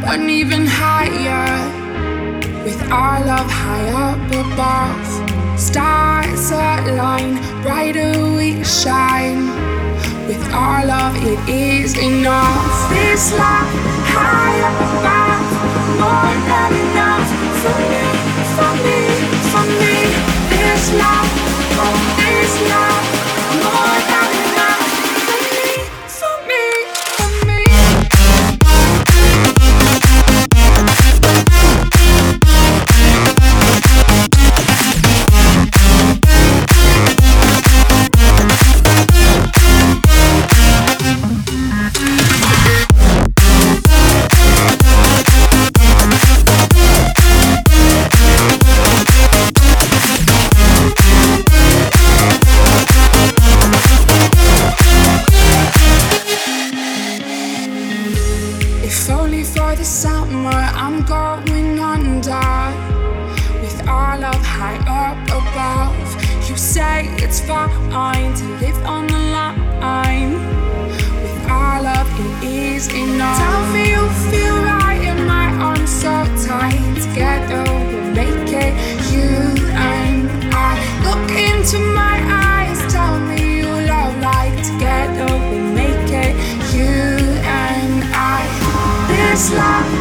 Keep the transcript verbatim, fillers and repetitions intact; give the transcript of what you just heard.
and even higher. With our love high up above, stars align, brighter we shine. With our love it is enough. This love high up above, more than enough for me, for me, for me. This love, oh, this love, more than enough for me, for me, for me. If only for the summer I'm going under. With our love high up above, you say it's fine to live on the line. With our love it is enough. Tell me you feel right in my arms so tight. Together we'll make it, you and I. Look into my eyes, tell me you love like. Together we'll make it, you and I. This love